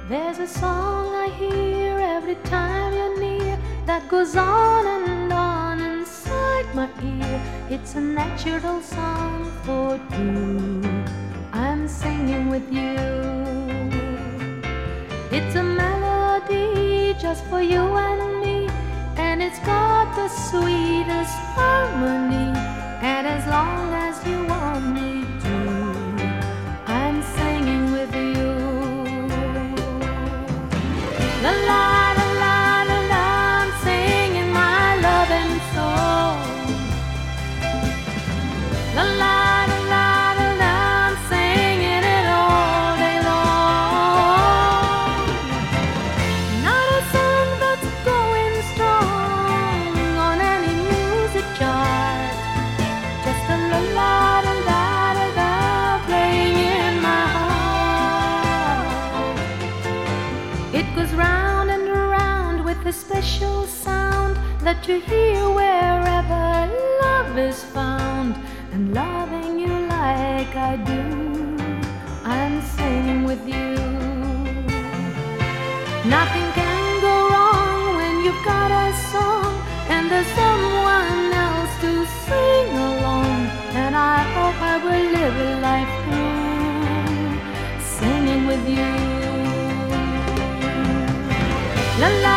There's a song I hear every time you're near that goes on inside my ear. It's a natural song for two. I'm singing with you. It's a melody just for you and me, and it's got the sweetest harmony. And as long as you want me to, I'm singing with you. La la la la la la, I'm singing my loving song. La la la la la la, I'm singing it all day long. Not a song that's going strong on any music chart, just a la la la la la la playing in my heart. It goes round and around with a special sound that you hear wherever love is found. And loving you like I do, I'm singing with you. Nothing can go wrong when you've got a song and there's someone else to sing along. And I hope I will live a life through singing with you. La la